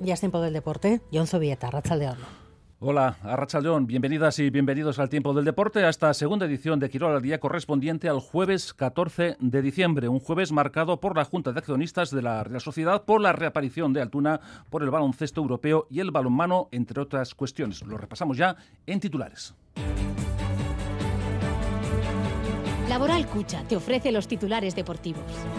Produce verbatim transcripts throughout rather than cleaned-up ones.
Ya es tiempo del deporte. Jon Zubieta, arratsaldeon. Hola, arratsaldeon, bienvenidas y bienvenidos al Tiempo del Deporte, a esta segunda edición de Quirol al Día correspondiente al jueves catorce de diciembre, un jueves marcado por la Junta de Accionistas de la Real Sociedad, por la reaparición de Altuna, por el baloncesto europeo y el balonmano, entre otras cuestiones. Lo repasamos ya en titulares. Laboral Cucha te ofrece los titulares deportivos.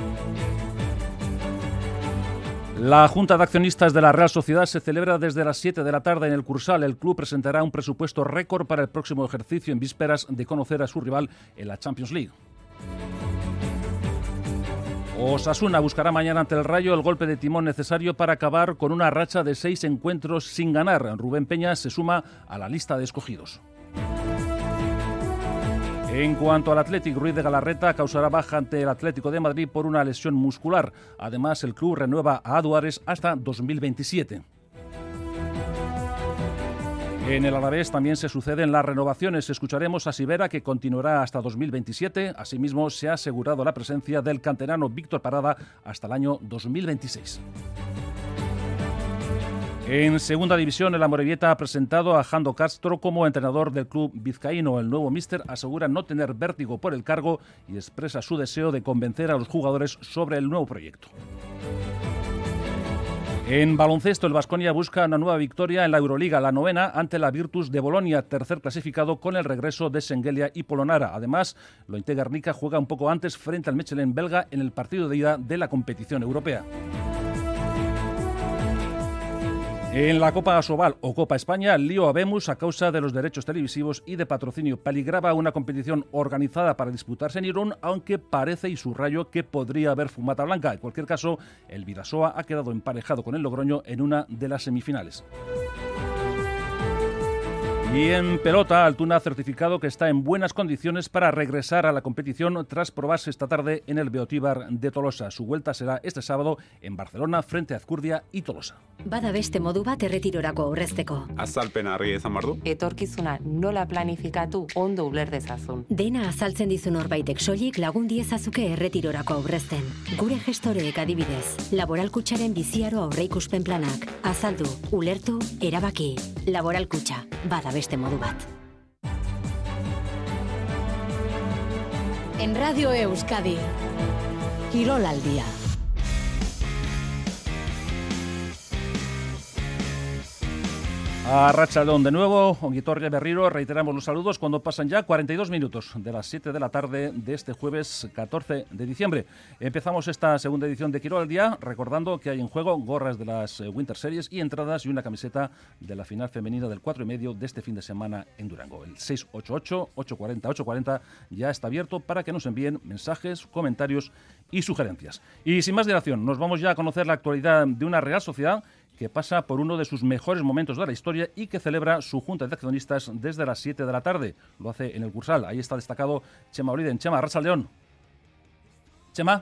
La Junta de Accionistas de la Real Sociedad se celebra desde las siete de la tarde en el Cursal. El club presentará un presupuesto récord para el próximo ejercicio en vísperas de conocer a su rival en la Champions League. Osasuna buscará mañana ante el Rayo el golpe de timón necesario para acabar con una racha de seis encuentros sin ganar. Rubén Peña se suma a la lista de escogidos. En cuanto al Athletic, Ruiz de Galarreta causará baja ante el Atlético de Madrid por una lesión muscular. Además, el club renueva a Aduares hasta dos mil veintisiete. En el Alavés también se suceden las renovaciones. Escucharemos a Sivera, que continuará hasta dos mil veintisiete. Asimismo, se ha asegurado la presencia del canterano Víctor Parada hasta el año dos mil veintiséis. En segunda división, el Amorebieta ha presentado a Jando Castro como entrenador del club vizcaíno. El nuevo míster asegura no tener vértigo por el cargo y expresa su deseo de convencer a los jugadores sobre el nuevo proyecto. En baloncesto, el Baskonia busca una nueva victoria en la Euroliga, la novena ante la Virtus de Bolonia, tercer clasificado con el regreso de Sengelia y Polonara. Además, Lointe Guernica juega un poco antes frente al Mechelen belga en el partido de ida de la competición europea. En la Copa Asobal o Copa España, el lío habemos a causa de los derechos televisivos y de patrocinio. Peligraba una competición organizada para disputarse en Irún, aunque parece, y subrayo, que podría haber fumata blanca. En cualquier caso, el Bidasoa ha quedado emparejado con el Logroño en una de las semifinales. Y en pelota, Altuna ha certificado que está en buenas condiciones para regresar a la competición tras probarse esta tarde en el Beotíbar de Tolosa. Su vuelta será este sábado en Barcelona frente a Azcurdia y Tolosa. Bada beste modu bat erretirorako aurrezteko. Azalpena argi izan behar du. Etorkizuna nola planifikatu ondo uler dezazun. Dena azaltzen dizu norbaitek soilik lagun diezazuke erretirorako aurrezten. Gure gestoreek adibidez, Laboral Kutxaren biziaro aurreikuspen planak. Azaldu, ulertu, erabaki. Laboral Kutxa, bada beste modu bat. En Radio Euskadi, Quirol al Día. Arratsaldeon de nuevo, Ongitorri Berriro, reiteramos los saludos cuando pasan ya cuarenta y dos minutos de las siete de la tarde de este jueves catorce de diciembre. Empezamos esta segunda edición de Quirol al Día recordando que hay en juego gorras de las Winter Series y entradas y una camiseta de la final femenina del cuatro y medio de este fin de semana en Durango. El seis ocho ocho, ocho cuatro cero, ocho cuatro cero ya está abierto para que nos envíen mensajes, comentarios y sugerencias. Y sin más dilación, nos vamos ya a conocer la actualidad de una Real Sociedad que pasa por uno de sus mejores momentos de la historia y que celebra su Junta de Accionistas desde las siete de la tarde. Lo hace en el Cursal. Ahí está destacado Chema Oliden. Chema, arratsaldeon. Chema.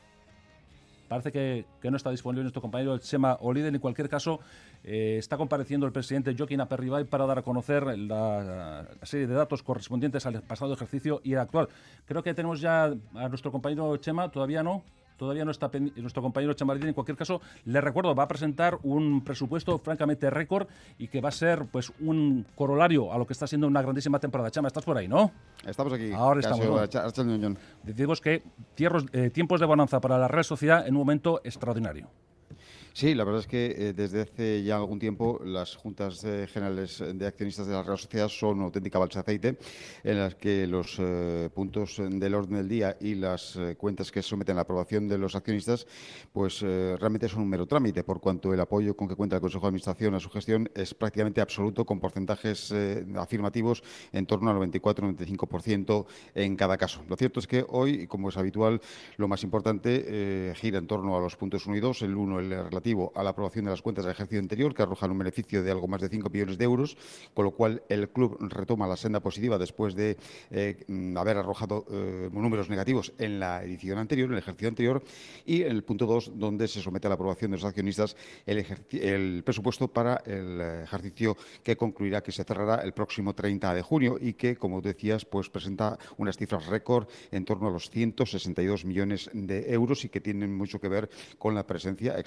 Parece que, que no está disponible nuestro compañero Chema Oliden. En cualquier caso, eh, está compareciendo el presidente Joaquín Aperribay para dar a conocer la, la serie de datos correspondientes al pasado ejercicio y al actual. Creo que tenemos ya a nuestro compañero Chema, todavía no. Todavía no está nuestro compañero Chamarín. En cualquier caso, le recuerdo, va a presentar un presupuesto francamente récord y que va a ser pues un corolario a lo que está siendo una grandísima temporada. Chama, ¿estás por ahí, no? Estamos aquí. Ahora estamos. ¿No? Decimos que tierros, eh, tiempos de bonanza para la Real Sociedad en un momento extraordinario. Sí, la verdad es que eh, desde hace ya algún tiempo las juntas eh, generales de accionistas de la Real Sociedad son una auténtica balsa de aceite en las que los eh, puntos del orden del día y las eh, cuentas que se someten a la aprobación de los accionistas pues eh, realmente son un mero trámite, por cuanto el apoyo con que cuenta el Consejo de Administración a su gestión es prácticamente absoluto, con porcentajes eh, afirmativos en torno al noventa y cuatro a noventa y cinco por ciento en cada caso. Lo cierto es que hoy, como es habitual, lo más importante eh, gira en torno a los puntos uno y dos. El uno, el relativo a la aprobación de las cuentas del ejercicio anterior, que arrojan un beneficio de algo más de cinco millones de euros, con lo cual el club retoma la senda positiva después de eh, haber arrojado eh, números negativos en la edición anterior, en el ejercicio anterior, y en el punto dos, donde se somete a la aprobación de los accionistas el, el presupuesto para el ejercicio que concluirá, que se cerrará el próximo treinta de junio y que, como decías, pues presenta unas cifras récord en torno a los ciento sesenta y dos millones de euros y que tienen mucho que ver con la presencia exitosa, por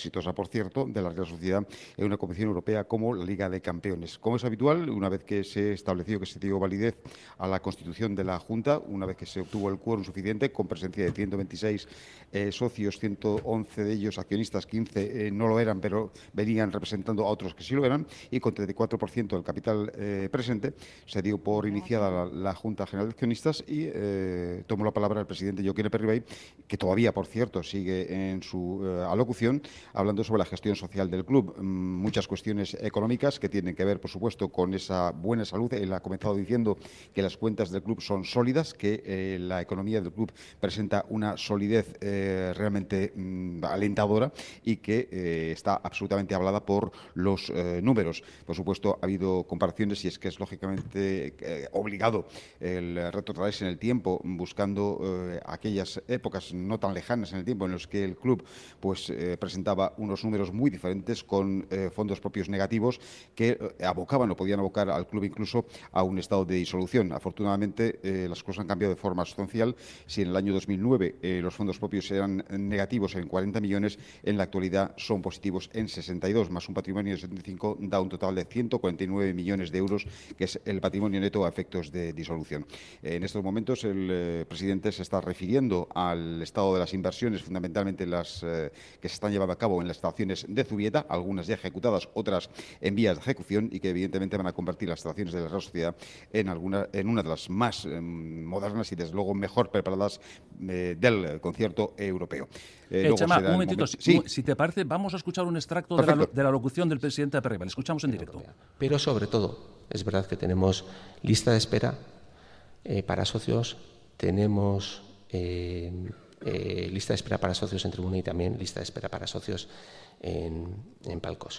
por cierto, de la Real Sociedad en una competición europea como la Liga de Campeones. Como es habitual, una vez que se estableció que se dio validez a la constitución de la Junta, una vez que se obtuvo el quórum suficiente, con presencia de ciento veintiséis eh, socios, ciento once de ellos accionistas, quince eh, no lo eran, pero venían representando a otros que sí lo eran, y con treinta y cuatro por ciento del capital eh, presente, se dio por iniciada la, la Junta General de Accionistas y eh, tomó la palabra el presidente Joaquín Aperribay, que todavía, por cierto, sigue en su eh, alocución, hablando sobre la gestión social del club. Mm, muchas cuestiones económicas que tienen que ver, por supuesto, con esa buena salud. Él ha comenzado diciendo que las cuentas del club son sólidas, que eh, la economía del club presenta una solidez eh, realmente mm, alentadora y que eh, está absolutamente avalada por los eh, números. Por supuesto, ha habido comparaciones y es que es lógicamente eh, obligado el retrotraerse en el tiempo, buscando eh, aquellas épocas no tan lejanas en el tiempo en los que el club pues eh, presentaba unos números muy diferentes, con eh, fondos propios negativos que eh, abocaban o podían abocar al club incluso a un estado de disolución. Afortunadamente, eh, las cosas han cambiado de forma sustancial. Si en el año dos mil nueve eh, los fondos propios eran negativos en cuarenta millones, en la actualidad son positivos en sesenta y dos, más un patrimonio de setenta y cinco, da un total de ciento cuarenta y nueve millones de euros, que es el patrimonio neto a efectos de disolución. Eh, en estos momentos el eh, presidente se está refiriendo al estado de las inversiones, fundamentalmente las eh, que se están llevando a cabo en las estaciones de Zubieta, algunas ya ejecutadas, otras en vías de ejecución, y que evidentemente van a convertir las estaciones de la Real Sociedad en, alguna, en una de las más eh, modernas y desde luego mejor preparadas eh, del concierto europeo. Eh, eh, Chema, un momentito, si, sí. si te parece, vamos a escuchar un extracto de la, de la locución del presidente Aperribay. Le escuchamos en directo. Pero sobre todo, es verdad que tenemos lista de espera eh, para socios, tenemos eh, eh, lista de espera para socios en tribuna y también lista de espera para socios en, en palcos.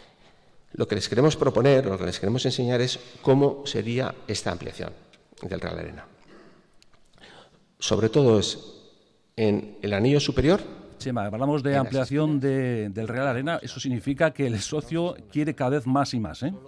Lo que les queremos proponer, lo que les queremos enseñar es cómo sería esta ampliación del Real Arena. Sobre todo es en el anillo superior. Chema, hablamos de ampliación de, del Real Arena. Eso significa que el socio quiere cada vez más y más, ¿eh?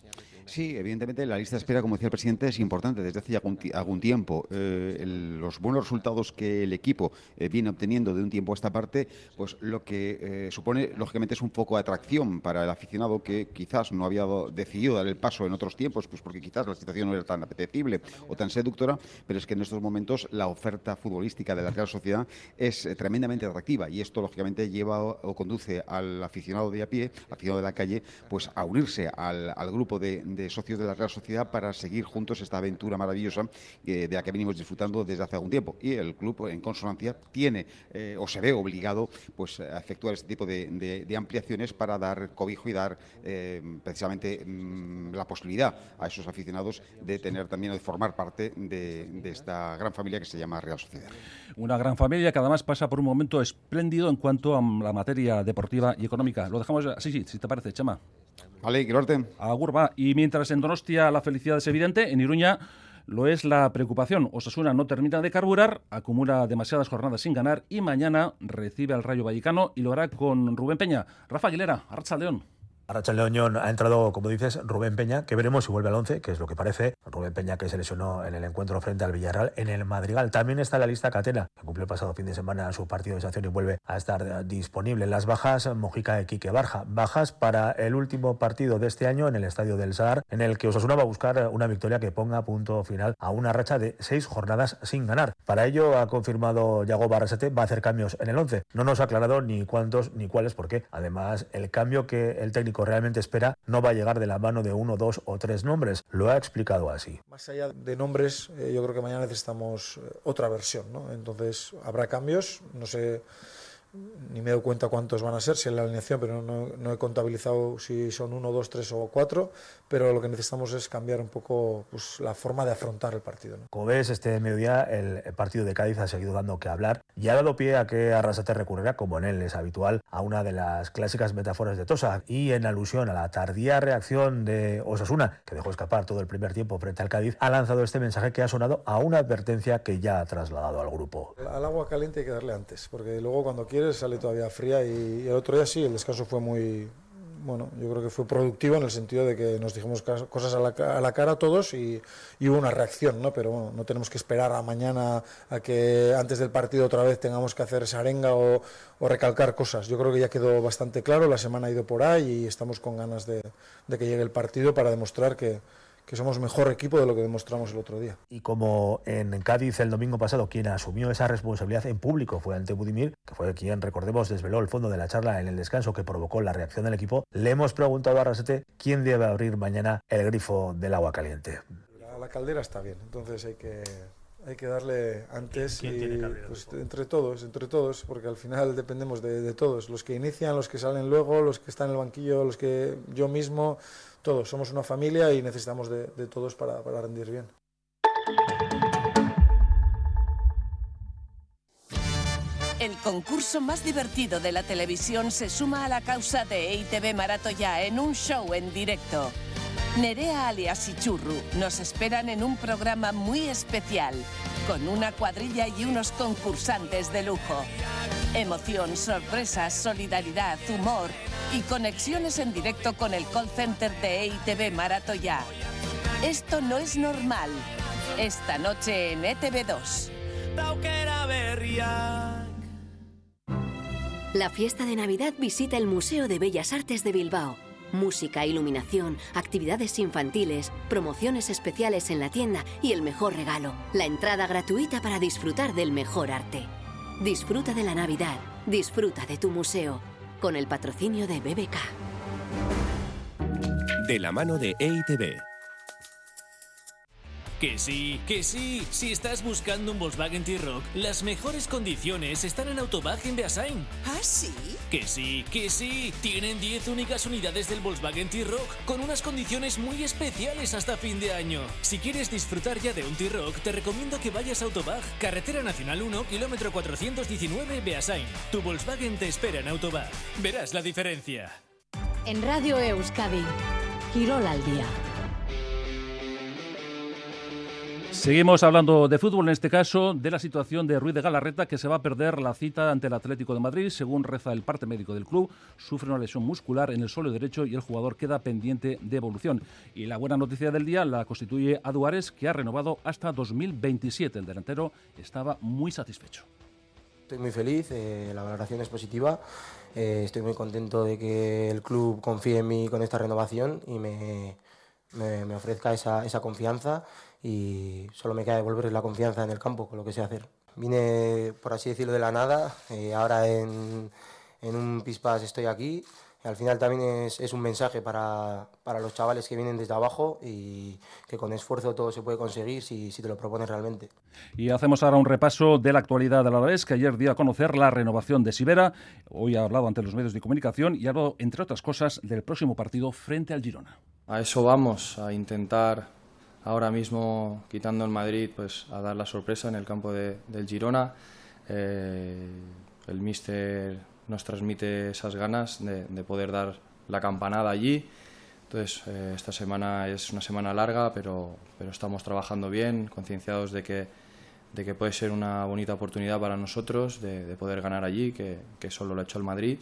Sí, evidentemente la lista de espera, como decía el presidente, es importante desde hace ya algún, algún tiempo. Eh, el, los buenos resultados que el equipo eh, viene obteniendo de un tiempo a esta parte, pues lo que eh, supone, lógicamente, es un foco de atracción para el aficionado que quizás no había dado, decidido dar el paso en otros tiempos, pues porque quizás la situación no era tan apetecible o tan seductora, pero es que en estos momentos la oferta futbolística de la Real Sociedad es eh, tremendamente atractiva, y esto, lógicamente, lleva o conduce al aficionado de a pie, al aficionado de la calle, pues a unirse al, al grupo de, de de socios de la Real Sociedad para seguir juntos esta aventura maravillosa eh, de la que venimos disfrutando desde hace algún tiempo. Y el club, en consonancia, tiene eh, o se ve obligado pues a efectuar este tipo de, de, de ampliaciones para dar cobijo y dar eh, precisamente mmm, la posibilidad a esos aficionados de tener también, de formar parte de, de esta gran familia que se llama Real Sociedad. Una gran familia que además pasa por un momento espléndido en cuanto a la materia deportiva y económica. Lo dejamos así, sí, si te parece, Chema. Vale, Quirarte. Agur, va. Y mientras en Donostia la felicidad es evidente, en Iruña lo es la preocupación. Osasuna no termina de carburar, acumula demasiadas jornadas sin ganar y mañana recibe al Rayo Vallecano y lo hará con Rubén Peña. Rafa Aguilera, Arratsaldeon. Arratsaldeon, ha entrado, como dices, Rubén Peña, que veremos si vuelve al once, que es lo que parece. Rubén Peña, que se lesionó en el encuentro frente al Villarreal en el Madrigal. También está en la lista Catena, que cumplió el pasado fin de semana su partido de sanción y vuelve a estar disponible. Las bajas, Mojica y Quique Barja. Bajas para el último partido de este año en el Estadio del Sadar, en el que Osasuna va a buscar una victoria que ponga punto final a una racha de seis jornadas sin ganar. Para ello, ha confirmado Yago Barrasate, va a hacer cambios en el once. No nos ha aclarado ni cuántos ni cuáles, porque además el cambio que el técnico realmente espera no va a llegar de la mano de uno, dos o tres nombres. Lo ha explicado así. Más allá de nombres, eh, yo creo que mañana necesitamos eh, otra versión, ¿no? Entonces habrá cambios, no sé, ni me doy cuenta cuántos van a ser, si es la alineación, pero no, no he contabilizado si son uno, dos, tres o cuatro, pero lo que necesitamos es cambiar un poco pues, la forma de afrontar el partido, ¿no? Como ves, este mediodía el partido de Cádiz ha seguido dando que hablar y ha dado pie a que Arrasate recurrirá, como en él es habitual, a una de las clásicas metáforas de Tosa, y en alusión a la tardía reacción de Osasuna, que dejó escapar todo el primer tiempo frente al Cádiz, ha lanzado este mensaje que ha sonado a una advertencia que ya ha trasladado al grupo. Al agua caliente hay que darle antes, porque luego cuando quieres sale todavía fría, y el otro día sí, el descanso fue muy, bueno, yo creo que fue productivo en el sentido de que nos dijimos cosas a la, a la cara todos y, y hubo una reacción, ¿no? Pero bueno, no tenemos que esperar a mañana a que antes del partido otra vez tengamos que hacer esa arenga o, o recalcar cosas. Yo creo que ya quedó bastante claro, la semana ha ido por ahí y estamos con ganas de, de que llegue el partido para demostrar que que somos mejor equipo de lo que demostramos el otro día. Y como en Cádiz el domingo pasado quien asumió esa responsabilidad en público fue Ante Budimir, que fue quien, recordemos, desveló el fondo de la charla en el descanso que provocó la reacción del equipo, le hemos preguntado a Arrasate quién debe abrir mañana el grifo del agua caliente. La, la caldera está bien, entonces hay que... Hay que darle antes ¿Quién y tiene que abrir el pues, grifo? entre todos, entre todos, porque al final dependemos de, de todos, los que inician, los que salen luego, los que están en el banquillo, los que yo mismo, todos, somos una familia y necesitamos de, de todos para, para rendir bien. El concurso más divertido de la televisión se suma a la causa de E I T V Maratoya en un show en directo. Nerea alias Ichurru nos esperan en un programa muy especial, con una cuadrilla y unos concursantes de lujo. Emoción, sorpresas, solidaridad, humor y conexiones en directo con el call center de E I T V Maratoya. Esto no es normal. Esta noche en E T V dos. La fiesta de Navidad visita el Museo de Bellas Artes de Bilbao. Música, iluminación, actividades infantiles, promociones especiales en la tienda y el mejor regalo, la entrada gratuita para disfrutar del mejor arte. Disfruta de la Navidad, disfruta de tu museo, con el patrocinio de B B K. De la mano de E I T V. Que sí, que sí, si estás buscando un Volkswagen T-Roc, las mejores condiciones están en Autobag en Beasain. ¿Ah, sí? Que sí, que sí, tienen diez únicas unidades del Volkswagen T-Roc con unas condiciones muy especiales hasta fin de año. Si quieres disfrutar ya de un T-Roc, te recomiendo que vayas a Autobag, Carretera Nacional uno, kilómetro cuatrocientos diecinueve, Beasain. Tu Volkswagen te espera en Autobag. Verás la diferencia. En Radio Euskadi, Quirol al día. Seguimos hablando de fútbol, en este caso de la situación de Ruiz de Galarreta, que se va a perder la cita ante el Atlético de Madrid. Según reza el parte médico del club, sufre una lesión muscular en el sóleo derecho y el jugador queda pendiente de evolución. Y la buena noticia del día la constituye Adu Ares, que ha renovado hasta dos mil veintisiete. El delantero estaba muy satisfecho. Estoy muy feliz, eh, la valoración es positiva. Eh, estoy muy contento de que el club confíe en mí con esta renovación y me, me, me ofrezca esa, esa confianza. Y solo me queda devolver la confianza en el campo, con lo que sé hacer. Vine, por así decirlo, de la nada, eh, ahora en, en un pispas estoy aquí, y al final también es, es un mensaje para, para los chavales que vienen desde abajo y que con esfuerzo todo se puede conseguir si, si te lo propones realmente. Y hacemos ahora un repaso de la actualidad del Alavés, que ayer dio a conocer la renovación de Sivera. Hoy ha hablado ante los medios de comunicación y ha hablado, entre otras cosas, del próximo partido frente al Girona. A eso vamos, a intentar... Ahora mismo, quitando el Madrid, pues a dar la sorpresa en el campo de, del Girona. Eh, el míster nos transmite esas ganas de, de poder dar la campanada allí. Entonces, eh, esta semana es una semana larga, pero, pero estamos trabajando bien, concienciados de que, de que puede ser una bonita oportunidad para nosotros de, de poder ganar allí, que, que solo lo ha hecho el Madrid.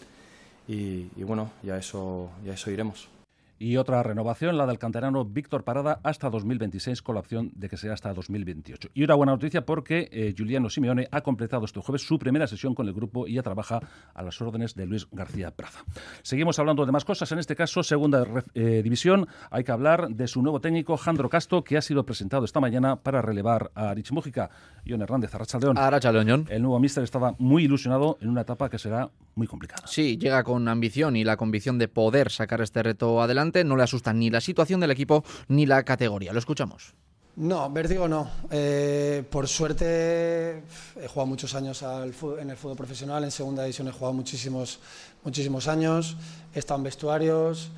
Y, y bueno, ya eso, ya eso iremos. Y otra renovación, la del canterano Víctor Parada, hasta dos mil veintiséis, con la opción de que sea hasta dos mil veintiocho. Y una buena noticia porque eh, Giuliano Simeone ha completado este jueves su primera sesión con el grupo y ya trabaja a las órdenes de Luis García Praza. Seguimos hablando de más cosas, en este caso, segunda eh, división. Hay que hablar de su nuevo técnico, Jandro Casto, que ha sido presentado esta mañana para relevar a Rich Mújica. Ion Hernández, Arratsaldeon. Arratsaldeon. El nuevo míster estaba muy ilusionado en una etapa que será muy complicada. Sí, llega con ambición y la convicción de poder sacar este reto adelante. No le asusta ni la situación del equipo ni la categoría. Lo escuchamos. No, vértigo no. Eh, por suerte he jugado muchos años al fútbol, en el fútbol profesional. En segunda división he jugado muchísimos, muchísimos años. He estado en vestuarios.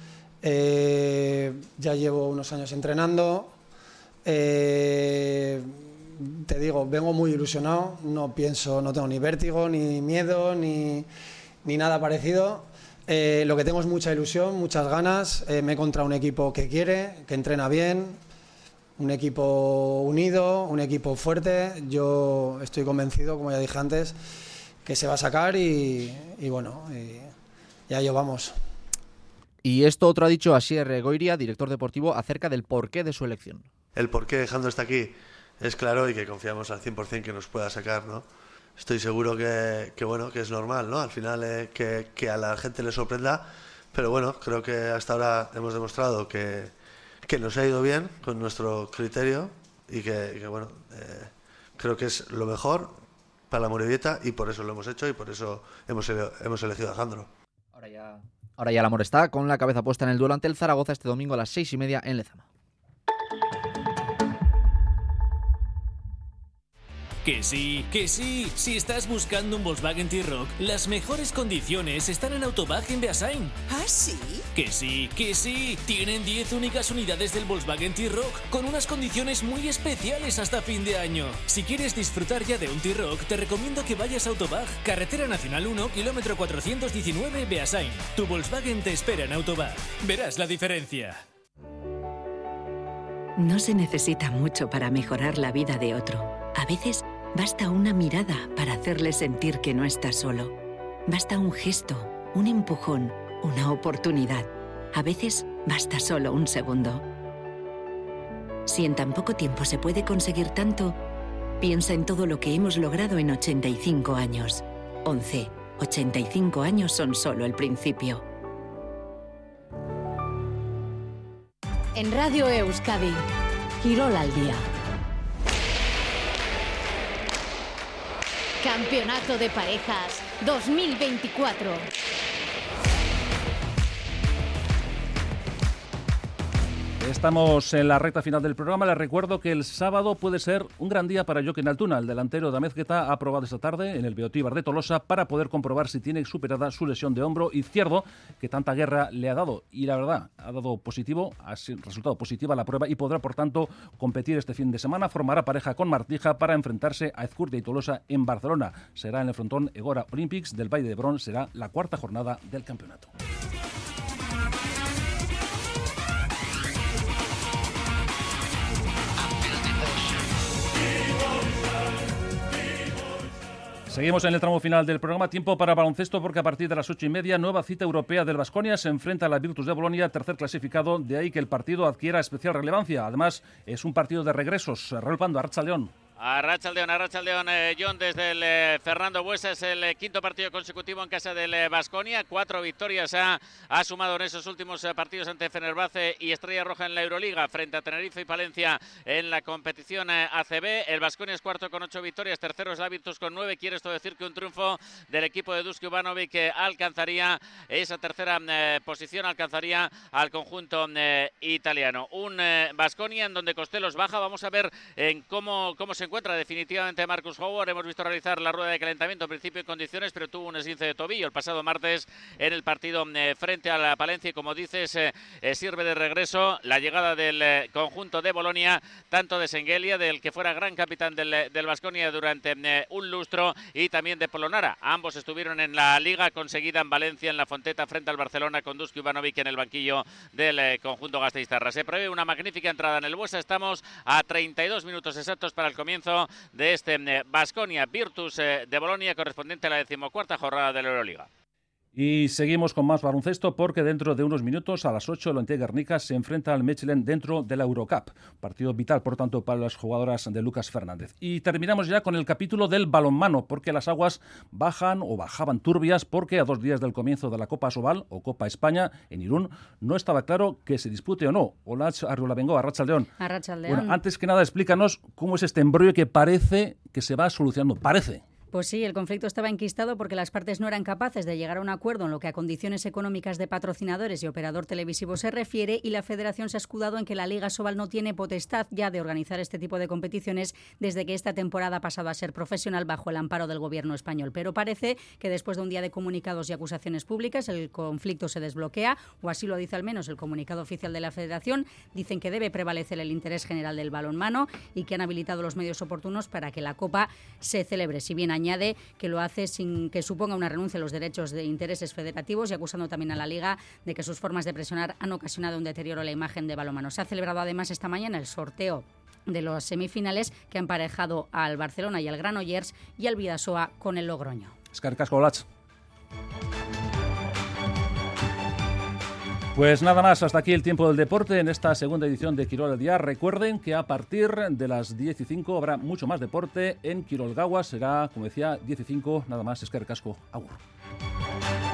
Eh, ya llevo unos años entrenando. Eh, te digo, vengo muy ilusionado. No pienso, no tengo ni vértigo, ni miedo, ni, ni nada parecido. Eh, lo que tengo es mucha ilusión, muchas ganas. Eh, me he encontrado un equipo que quiere, que entrena bien, un equipo unido, un equipo fuerte. Yo estoy convencido, como ya dije antes, que se va a sacar y, y bueno, y, ya yo vamos. Y esto otro ha dicho Asier Goiria, director deportivo, acerca del porqué de su elección. El porqué Jandro está aquí es claro y que confiamos al cien por ciento que nos pueda sacar, ¿no? Estoy seguro que, que bueno, que es normal, ¿no? Al final eh, que, que a la gente le sorprenda, pero bueno, creo que hasta ahora hemos demostrado que, que nos ha ido bien con nuestro criterio y que, que bueno, eh, creo que es lo mejor para la Amorebieta y por eso lo hemos hecho y por eso hemos, hemos elegido a Jandro. Ahora ya, ahora ya el Amor está con la cabeza puesta en el duelo ante el Zaragoza este domingo a las seis y media en Lezama. Que sí, que sí. Si estás buscando un Volkswagen T-Roc, las mejores condiciones están en Autobag en Beasain. ¿Ah, sí? Que sí, que sí. Tienen diez únicas unidades del Volkswagen T-Roc con unas condiciones muy especiales hasta fin de año. Si quieres disfrutar ya de un T-Roc, te recomiendo que vayas a Autobag, Carretera Nacional uno, kilómetro cuatrocientos diecinueve, Beasain. Tu Volkswagen te espera en Autobag. Verás la diferencia. No se necesita mucho para mejorar la vida de otro. A veces basta una mirada para hacerle sentir que no está solo. Basta un gesto, un empujón, una oportunidad. A veces basta solo un segundo. Si en tan poco tiempo se puede conseguir tanto, piensa en todo lo que hemos logrado en ochenta y cinco años. once. ochenta y cinco años son solo el principio. En Radio Euskadi, Quirol al día. Campeonato de Parejas dos mil veinticuatro. Estamos en la recta final del programa. Les recuerdo que el sábado puede ser un gran día para Jokin Altuna. El delantero de Amezqueta ha probado esta tarde en el Beotíbar de Tolosa para poder comprobar si tiene superada su lesión de hombro izquierdo que tanta guerra le ha dado. Y la verdad, ha dado positivo, ha resultado positiva la prueba y podrá, por tanto, competir este fin de semana. Formará pareja con Martija para enfrentarse a Ezcurdia y Tolosa en Barcelona. Será en el frontón Egora Olympics del Valle de Brón. Será la cuarta jornada del campeonato. Seguimos en el tramo final del programa. Tiempo para baloncesto porque a partir de las ocho y media, nueva cita europea del Baskonia se enfrenta a la Virtus de Bolonia, tercer clasificado. De ahí que el partido adquiera especial relevancia. Además, es un partido de regresos. Raúl Pando, Arratsaldeón. Arratsaldeón, Arratsaldeón, eh, John, desde el eh, Fernando Buesa. Es el eh, quinto partido consecutivo en casa del Baskonia. Eh, Cuatro victorias ha, ha sumado en esos últimos eh, partidos ante Fenerbahce y Estrella Roja en la Euroliga, frente a Tenerife y Palencia en la competición eh, A C B. El Baskonia es cuarto con ocho victorias, tercero es la Virtus con nueve. Quiere esto decir que un triunfo del equipo de Dusko Ivanovic que alcanzaría esa tercera eh, posición, alcanzaría al conjunto eh, italiano. Un Baskonia eh, en donde Costellos baja. Vamos a ver en cómo, cómo se encuentra definitivamente Marcus Howard. Hemos visto realizar la rueda de calentamiento, en principio en condiciones, pero tuvo un esguince de tobillo el pasado martes en el partido eh, frente a la Palencia y, como dices, eh, eh, sirve de regreso la llegada del eh, conjunto de Bolonia, tanto de Sengelia, del que fuera gran capitán del, del Baskonia durante eh, un lustro, y también de Polonara. Ambos estuvieron en la liga conseguida en Valencia, en la Fonteta, frente al Barcelona, con Dusko Ivanovic en el banquillo del eh, conjunto gasteiztarra. Se prevé una magnífica entrada en el Buesa. Estamos a treinta y dos minutos exactos para el comienzo de este Baskonia Virtus eh, de Bolonia, correspondiente a la decimocuarta jornada de la Euroliga. Y seguimos con más baloncesto porque dentro de unos minutos a las ocho el Ontinyent Guernica se enfrenta al Mechelen dentro de la Eurocup. Partido vital, por tanto, para las jugadoras de Lucas Fernández. Y terminamos ya con el capítulo del balonmano, porque las aguas bajan o bajaban turbias porque a dos días del comienzo de la Copa Sobal o Copa España en Irún no estaba claro que se dispute o no. Olach Arriolabengo, Arratsaldeón. Arratsaldeón. Bueno, antes que nada explícanos cómo es este embrollo que parece que se va solucionando. Parece. Pues sí, el conflicto estaba enquistado porque las partes no eran capaces de llegar a un acuerdo en lo que a condiciones económicas de patrocinadores y operador televisivo se refiere, y la Federación se ha escudado en que la Liga Sobal no tiene potestad ya de organizar este tipo de competiciones desde que esta temporada ha pasado a ser profesional bajo el amparo del gobierno español. Pero parece que después de un día de comunicados y acusaciones públicas el conflicto se desbloquea, o así lo dice al menos el comunicado oficial de la Federación. Dicen que debe prevalecer el interés general del balonmano y que han habilitado los medios oportunos para que la Copa se celebre, si bien añade que lo hace sin que suponga una renuncia a los derechos de intereses federativos, y acusando también a la Liga de que sus formas de presionar han ocasionado un deterioro en la imagen de balonmano. Se ha celebrado además esta mañana el sorteo de los semifinales que ha emparejado al Barcelona y al Granollers y al Bidasoa con el Logroño. Eskerrik asko, Olach. Pues nada más, hasta aquí el tiempo del deporte en esta segunda edición de Quirol al Día. Recuerden que a partir de las diez y cinco habrá mucho más deporte en Quirol Gaua. Será, como decía, diez y cinco, nada más. Eskerrik asko. Agur.